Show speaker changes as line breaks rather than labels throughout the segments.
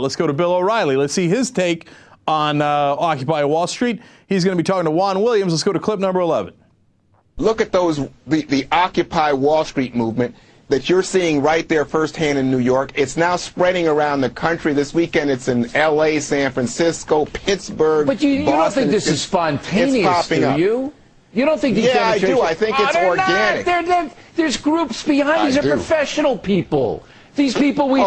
Let's go to Bill O'Reilly. Let's see his take on Occupy Wall Street. He's going to be talking to Juan Williams. Let's go to clip number 11.
Look at the Occupy Wall Street movement that you're seeing right there firsthand in New York. It's now spreading around the country. This weekend it's in L.A., San Francisco, Pittsburgh,
But you don't
Boston.
think this is spontaneous, do you? You don't think these demonstrations...
Yeah, I do. I think it's organic.
There's groups behind. These are professional people. These people, we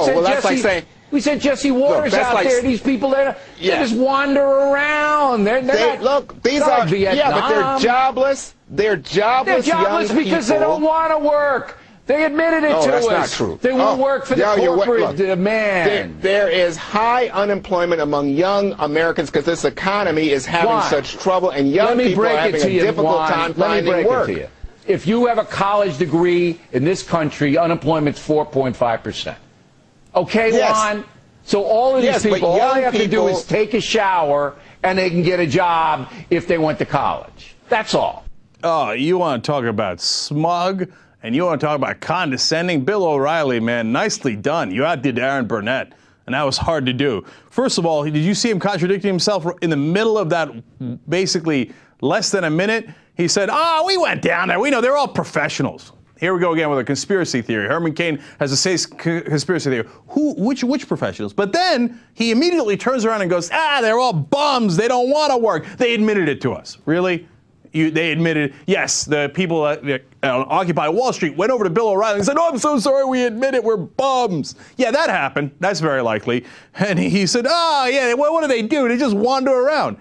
sent Jesse Waters out there. These people, they just wander around. They're not,
look, these are
Vietnam.
Yeah, but they're jobless. They're jobless young
because they don't want to work. They admitted it to us.
That's not true.
They won't work for the corporate demand.
There is high unemployment among young Americans because this economy is having such trouble, and young people are having a difficult time finding work.
If you have a college degree in this country, unemployment's 4.5%. Okay, Juan? So all of these people, all they have to do is take a shower, and they can get a job if they went to college. That's all.
Oh, you want to talk about smug? And you want to talk about condescending? Bill O'Reilly, man, nicely done. You outdid Aaron Burnett, and that was hard to do. First of all, did you see him contradicting himself in the middle of that basically less than a minute? He said, we went down there. We know they're all professionals. Here we go again with a conspiracy theory. Herman Cain has a conspiracy theory. Which professionals? But then he immediately turns around and goes, they're all bums. They don't want to work. They admitted it to us. Really? They admitted, yes, the people at Occupy Wall Street went over to Bill O'Reilly and said, I'm so sorry, we admit it, we're bums. Yeah, that happened. That's very likely. And he said, what do they do? They just wander around.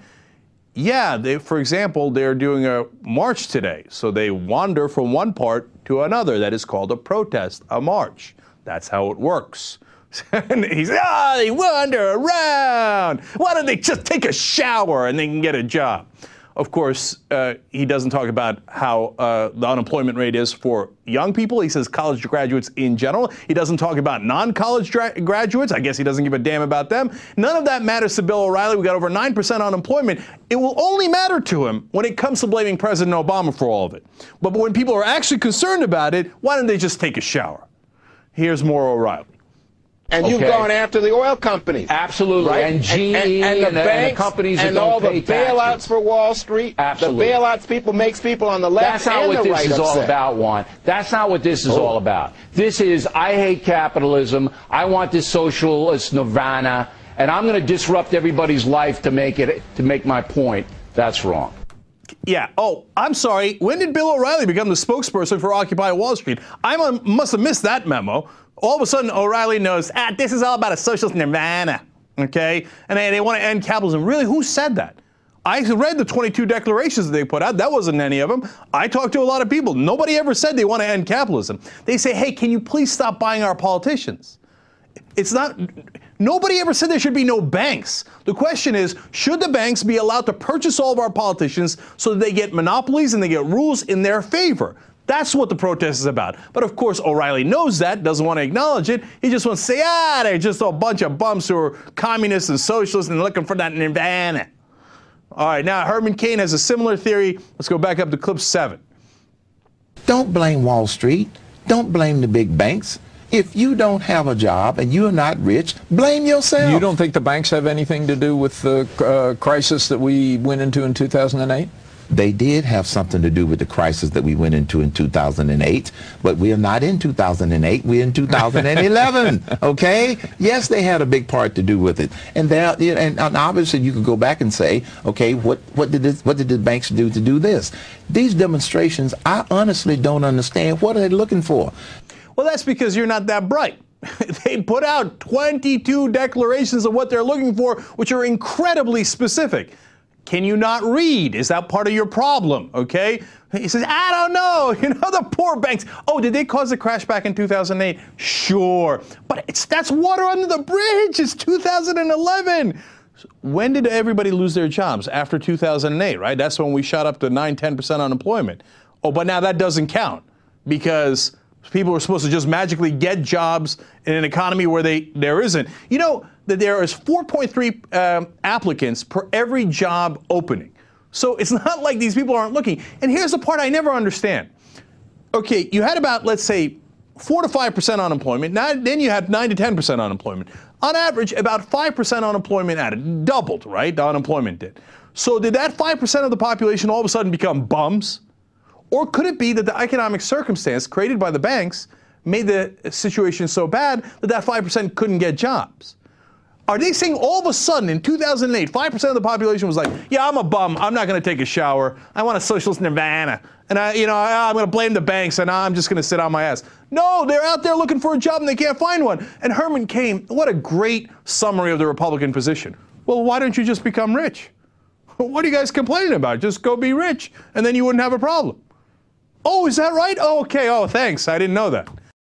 Yeah, for example, they're doing a march today. So they wander from one part to another. That is called a protest, a march. That's how it works. And he said, they wander around. Why don't they just take a shower and they can get a job? Of course, he doesn't talk about how the unemployment rate is for young people. He says college graduates in general. He doesn't talk about non-college graduates. I guess he doesn't give a damn about them. None of that matters to Bill O'Reilly. We got over 9% unemployment. It will only matter to him when it comes to blaming President Obama for all of it. But when people are actually concerned about it, why don't they just take a shower? Here's more O'Reilly.
And you've gone after the oil companies.
Absolutely.
Right?
And GE and the banks,
the companies
and all the
bailouts for Wall Street.
Absolutely.
The bailouts makes people on the left and the right upset.
That's not what this is all about, Juan. That's not what this is all about. This is, I hate capitalism. I want this socialist nirvana, and I'm going to disrupt everybody's life to make my point. That's wrong.
Yeah. Oh, I'm sorry. When did Bill O'Reilly become the spokesperson for Occupy Wall Street? I must have missed that memo. All of a sudden, O'Reilly knows, this is all about a socialist nirvana, okay? And they want to end capitalism. Really, who said that? I read the 22 declarations that they put out. That wasn't any of them. I talked to a lot of people. Nobody ever said they want to end capitalism. They say, hey, can you please stop buying our politicians? Nobody ever said there should be no banks. The question is, should the banks be allowed to purchase all of our politicians so that they get monopolies and they get rules in their favor? That's what the protest is about. But of course, O'Reilly knows that, doesn't want to acknowledge it. He just wants to say, they're just a bunch of bums who are communists and socialists and looking for that nirvana. All right, now Herman Cain has a similar theory. Let's go back up to clip 7.
Don't blame Wall Street. Don't blame the big banks. If you don't have a job and you're not rich, blame yourself.
You don't think the banks have anything to do with the crisis that we went into in 2008?
They did have something to do with the crisis that we went into in 2008, but we are not in 2008. We're in 2011. Okay? Yes, they had a big part to do with it, and obviously you could go back and say, okay, what did the banks do to do this? These demonstrations, I honestly don't understand. What are they looking for?
Well, that's because you're not that bright. They put out 22 declarations of what they're looking for, which are incredibly specific. Can you not read? Is that part of your problem? Okay? He says, I don't know. The poor banks. Oh, did they cause the crash back in 2008? Sure. But that's water under the bridge. It's 2011. When did everybody lose their jobs? After 2008, right? That's when we shot up to 9-10% unemployment. Oh, but now that doesn't count because people were supposed to just magically get jobs in an economy where there isn't. You know that there is 4.3 applicants per every job opening. So it's not like these people aren't looking. And here's the part I never understand. Okay, you had about, let's say, 4 to 5% unemployment. Now, then you had 9 to 10% unemployment. On average, about 5% unemployment added. Doubled, right? The unemployment did. So did that 5% of the population all of a sudden become bums? Or could it be that the economic circumstance created by the banks made the situation so bad that that 5% couldn't get jobs? Are they saying all of a sudden in 2008, 5% of the population was like, yeah, I'm a bum. I'm not going to take a shower. I want a socialist nirvana. And I'm going to blame the banks and I'm just going to sit on my ass. No, they're out there looking for a job and they can't find one. And Herman Cain, what a great summary of the Republican position. Well, why don't you just become rich? What are you guys complaining about? Just go be rich and then you wouldn't have a problem. Oh, is that right? Oh, okay. Oh, thanks. I didn't know that.